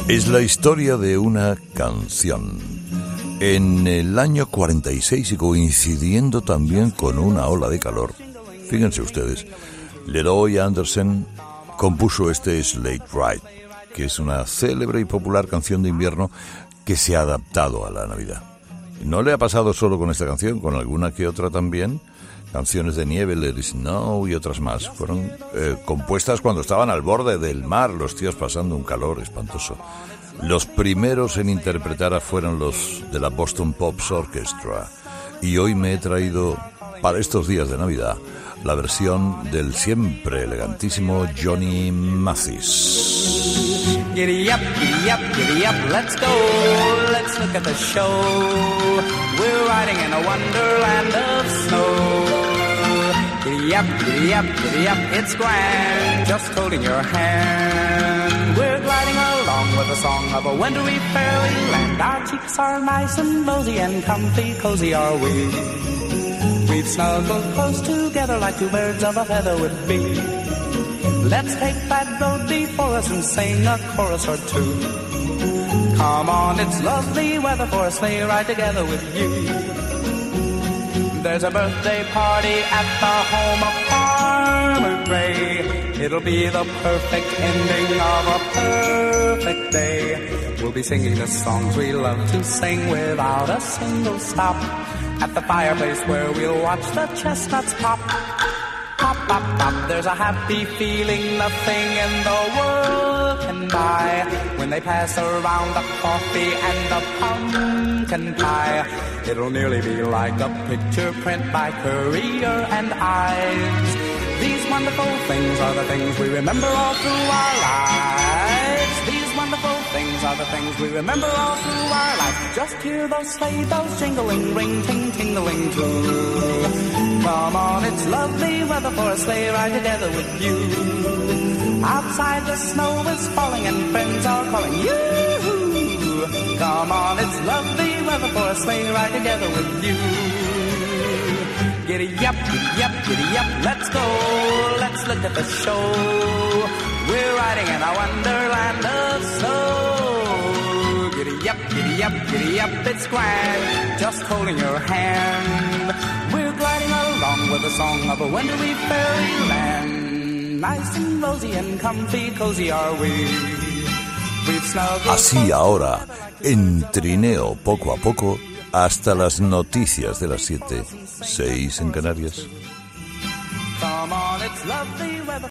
Es la historia de una canción. En el año 46 y coincidiendo también con una ola de calor, fíjense ustedes, Leroy Anderson compuso este Sleigh Ride, que es una célebre y popular canción de invierno que se ha adaptado a la Navidad. No le ha pasado solo con esta canción, con alguna que otra también. Canciones de nieve, Let It Snow y otras más. Fueron compuestas cuando estaban al borde del mar, los tíos pasando un calor espantoso. Los primeros en interpretar fueron los de la Boston Pops Orchestra. Y hoy me he traído, para estos días de Navidad, la versión del siempre elegantísimo Johnny Mathis. Giddy up, let's go, let's look at the show. We're riding in a wonderland of snow. Giddy up, it's grand, just holding your hand. We're gliding along with the song of a wintry fairyland. Our cheeks are nice and rosy and comfy, cozy are we. We've snuggled close together like two birds of a feather would be. Let's take that road before us and sing a chorus or two. Come on, it's lovely weather for a sleigh ride together with you. There's a birthday party at the home of Farmer Gray. It'll be the perfect ending of a perfect day. We'll be singing the songs we love to sing without a single stop. At the fireplace where we'll watch the chestnuts pop. Pop, pop, pop, there's a happy feeling nothing in the world can buy. When they pass around the coffee and the pumpkin pie, it'll nearly be like a picture print by Currier and Ives. These wonderful things are the things we remember all through our lives. These wonderful things are the things we remember all through our lives. Just hear those sleigh bells jingling, ring, ting, tingling too. Come on, it's lovely weather for a sleigh ride together with you. Outside the snow is falling and friends are calling you. Come on, it's lovely weather for a sleigh ride together with you. Giddy up, let's go, let's look at the show. We're riding in a wonderland of snow. Giddy up, it's grand, just holding your hand. We're gliding along with the song of a wintry fairyland. Nice and rosy and comfy, cozy are we. We've snuggled. Así ahora, en trineo poco a poco, hasta las noticias de las 7, 6 en Canarias. Come on, it's lovely weather.